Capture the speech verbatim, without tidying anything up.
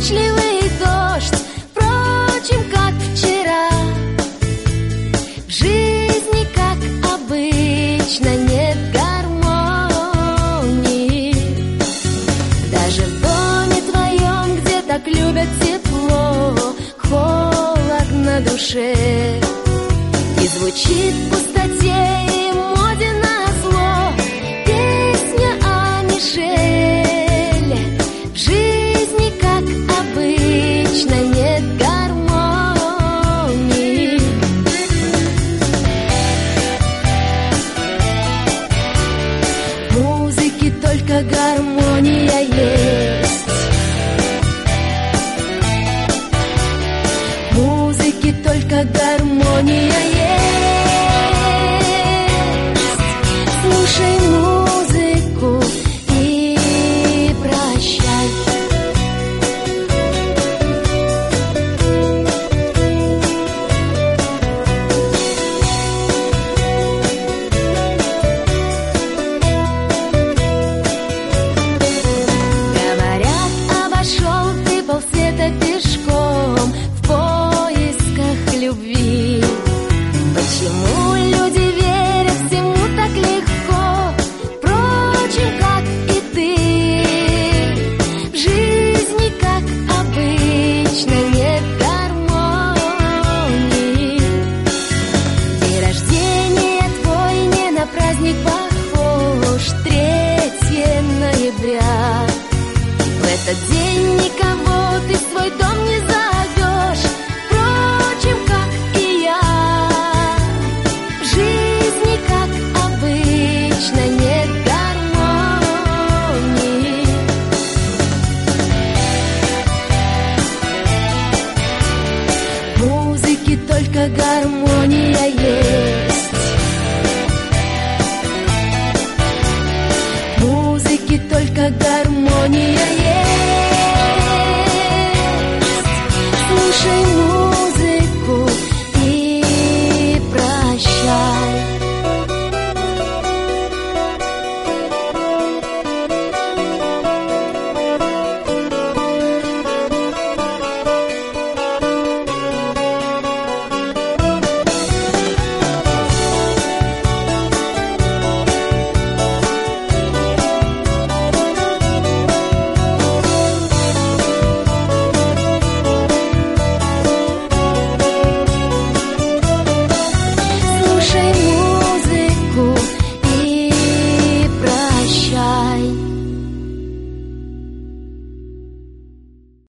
удачливый дождь, впрочем, как вчера. В жизни, как обычно, нет гармонии. Даже в доме твоем, где так любят тепло, холод на душе. И звучит в пустоте и моде назло песня о Мишеле. В жизни, как обычно, нет гармонии. В музыке только гармония есть. В музыке только гармония есть. Слушай музыку и прощай. Говорят, обошел ты полсвета пешком в поисках любви. Почему люди верят всему так легко? Впрочем, как и ты. В жизни, как обычно, нет гармонии. День рождения твой не на праздник похож. третьего ноября. В этот день никого ты в свой дом не зовешь. Впрочем, как и я. В жизни, как обычно, нет гармонии. В музыке только гармония есть. В музыке только гармония есть. Слушай музыку.